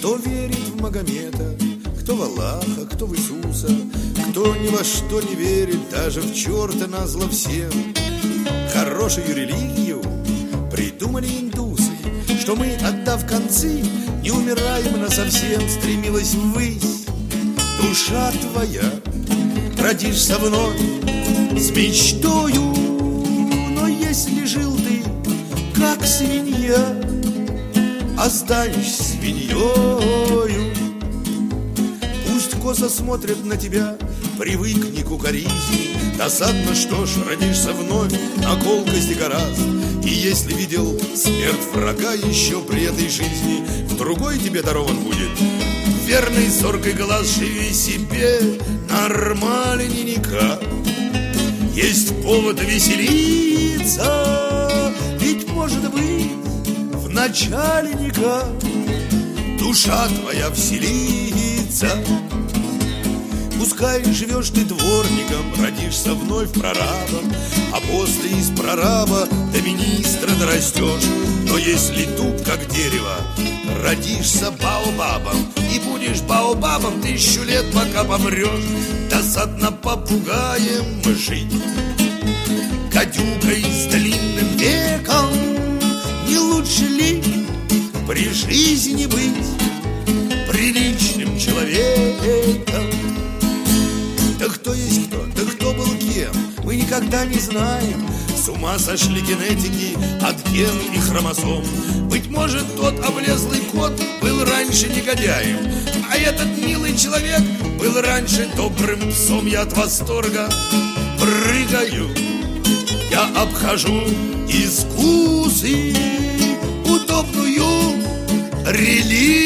Кто верит в Магомета, кто в Аллаха, кто в Иисуса, кто ни во что не верит, даже в черта назло всем. Хорошую религию придумали индусы, что мы, отдав концы, не умираем насовсем. Стремилась ввысь душа твоя, родишься вновь с мечтою. Но если жил ты, как свинья, останешься свиньёю. Пусть косо смотрят на тебя, привыкни к укоризне. Досадно, что ж, родишься вновь на колкости гораст. И если видел смерть врага еще при этой жизни, в другой тебе дарован будет верный зоркий глаз. Живи себе нормальненько, есть повод веселиться. Ведь может быть в начальника душа твоя вселится. Пускай живешь ты дворником, родишься вновь прорабом, а после из прораба до министра дорастешь. Но если тут, как дерево, родишься баобабом, и будешь баобабом 1000 лет, пока помрешь. Досадно попугаем жить, гадюкой с длинным веком. Не лучше ли при жизни быть приличным человеком? Да кто есть кто, да кто был кем, мы никогда не знаем. С ума сошли генетики от ген и хромосом. Быть может, тот облезлый кот был раньше негодяем, а этот милый человек был раньше добрым псом. Я от восторга прыгаю, я обхожу искусы, удобную религию